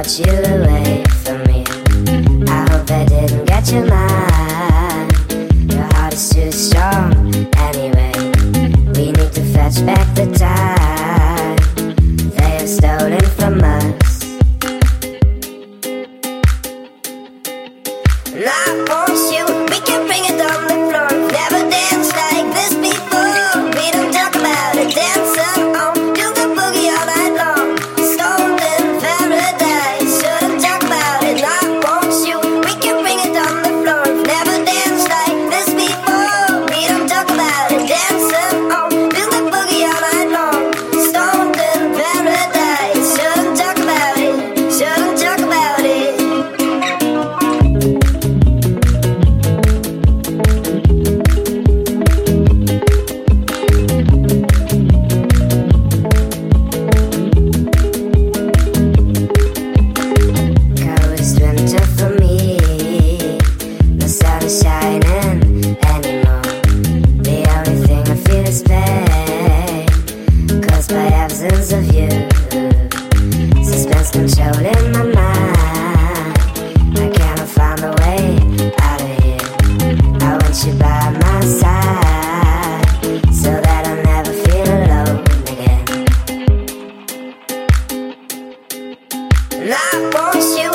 brought you away from me. I hope I didn't get your mind. Your heart is too strong anyway. We need to fetch back the time they have stolen from us. And I want you, we can bring it on the floor. Never danced like this before. We don't talk about it, dancing on, do the boogie all night long. Stoned in paradise, shouldn't talk about it. And I want you, we can bring it on the floor. Never danced like this before. We don't talk about it, dancing on, do the boogie all night long. Stoned in paradise, shouldn't talk about it, shouldn't talk about it. Coast winter for me, no sun is shining anymore. The only thing I feel is pain, caused by absence of you. Suspense controlling my mind, I cannot find a way out of here. I want you by my side, so that I'll never feel alone again. And I want you,